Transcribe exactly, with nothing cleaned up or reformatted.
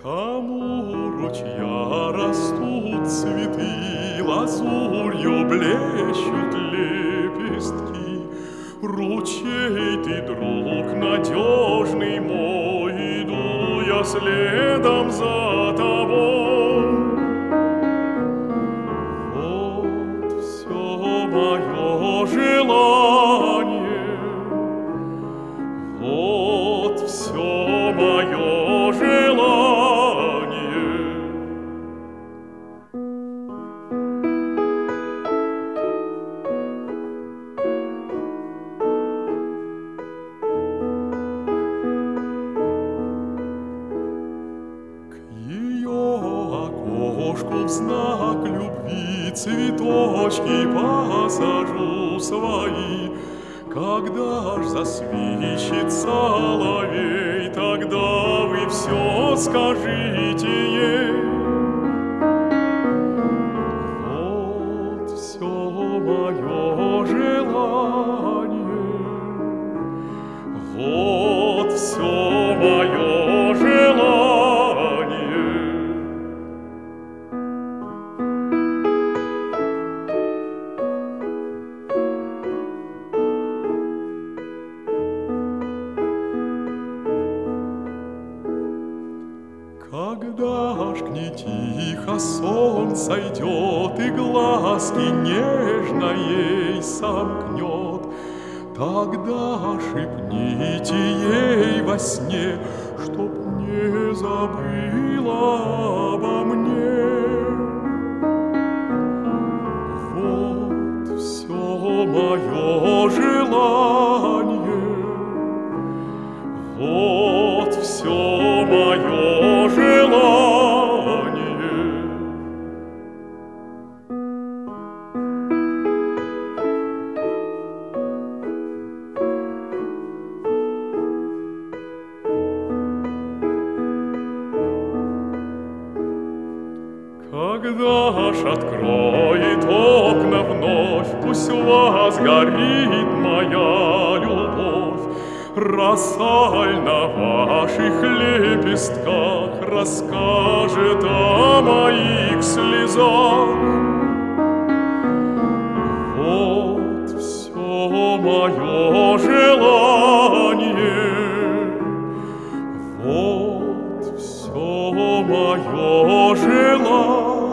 Там у ручья растут цветы, лазурью блещут лепестки. Ручей ты, друг надежный мой, иду я следом за тобой. Вот все мое желание, вот все мое желание. В знак любви цветочки посажу свои. Когда ж засвищет соловей, тогда вы все скажите ей. Вот все мое желание, вот все мое желание. Когда ж к ней тихо сон сойдет и глазки нежно ей сомкнет, тогда шепните ей во сне, чтоб не забыла обо мне. Вот все мое желание, вот все мое желание. Когда ж откроет окна вновь, пусть у вас горит моя любовь. Росаль на ваших лепестках расскажет о моих слезах. Вот все мое желание, вот все мое желание.